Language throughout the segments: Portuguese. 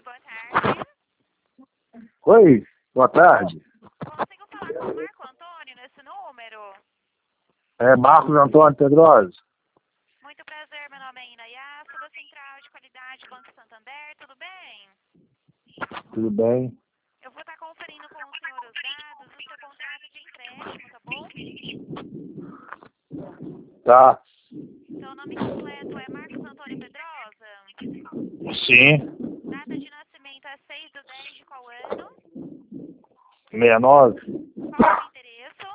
boa tarde. Oi, boa tarde. Consigo falar com o Marco Antônio nesse número? É Marcos Antônio Pedrosa. Muito prazer, meu nome é Inayá, sou da Central de Qualidade Banco Santander, tudo bem? Tudo bem? Eu vou estar conferindo com o senhor os dados do seu contrato de empréstimo, tá bom? Tá. Seu nome completo é Marcos Antônio Pedrosa? Sim. Data de nascimento é 6/10 de qual ano? 69. Qual é o endereço?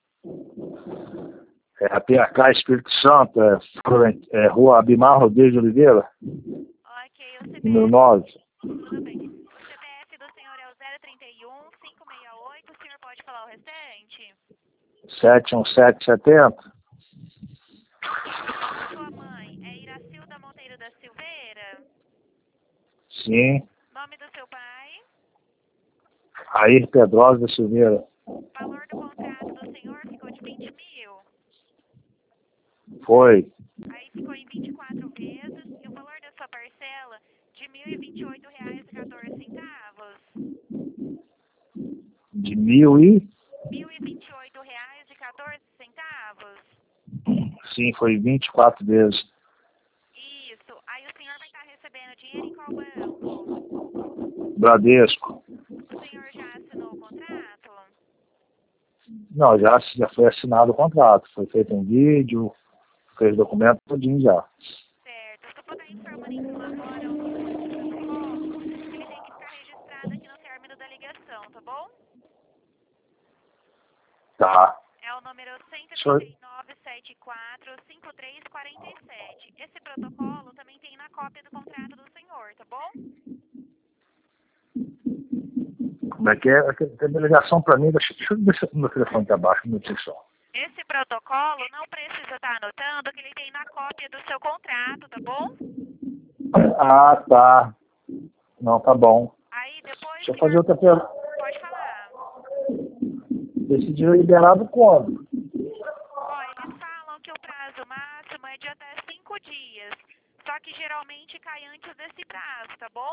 É a PH Espírito Santo, é Rua Abimar Rodrigues de Oliveira, Ok, o CPF... número 9. Tudo bem. O CPF do senhor é o 031-568, o senhor pode falar o restante? 71770. Sua mãe é Iracilda Monteiro da Silveira? Sim. Nome do seu pai? Air Pedrosa da Silveira. Valor do contrato do senhor ficou de 20 mil? Foi. Aí ficou em 24 vezes. E o valor da sua parcela de R$ 1.028,14? De 1000 e... R$ 1.028,14? Sim, foi 24 vezes. Isso. Aí o senhor vai estar recebendo dinheiro em qual banco? Bradesco. O senhor já assinou o contrato? Não, já foi assinado o contrato. Foi feito um vídeo, fez documento todinho já. Certo. Eu só vou estar informando então agora o número do protocolo, que ele tem que ficar registrado aqui no término da ligação, tá bom? Tá. É o número Senhor... 139-74-5347. Esse protocolo também tem na cópia do contrato do senhor, tá bom? Como é que é? Tem ligação para mim. Deixa eu ver se o meu telefone tá abaixo, um minutinho só. Esse protocolo não precisa estar anotando, que ele tem na cópia do seu contrato, tá bom? Ah, tá. Não, tá bom. Aí depois, Deixa eu senhor, fazer outra pergunta. pode falar. Esse dinheiro é liberado quando? Ó, eles falam que o prazo máximo é de até 5 dias. Só que geralmente cai antes desse prazo, tá bom?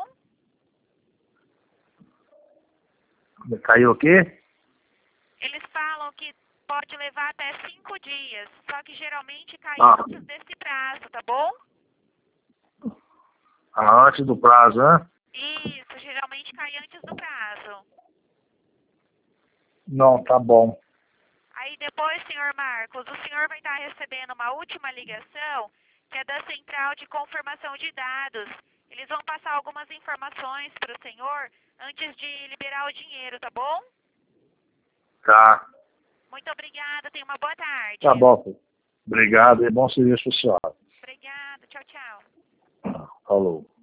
Caiu o quê? Eles falam que pode levar até 5 dias. Só que geralmente cai antes desse prazo, tá bom? Antes do prazo, né? Isso, geralmente cai antes do prazo. Não, tá bom. Aí depois, senhor Marcos, o senhor vai estar recebendo uma última ligação, que é da Central de Confirmação de Dados. Eles vão passar algumas informações para o senhor antes de liberar o dinheiro, tá bom? Tá. Muito obrigada, tenha uma boa tarde. Tá bom, filho. Obrigado e bom serviço pro senhor. Obrigada, tchau, tchau. Falou.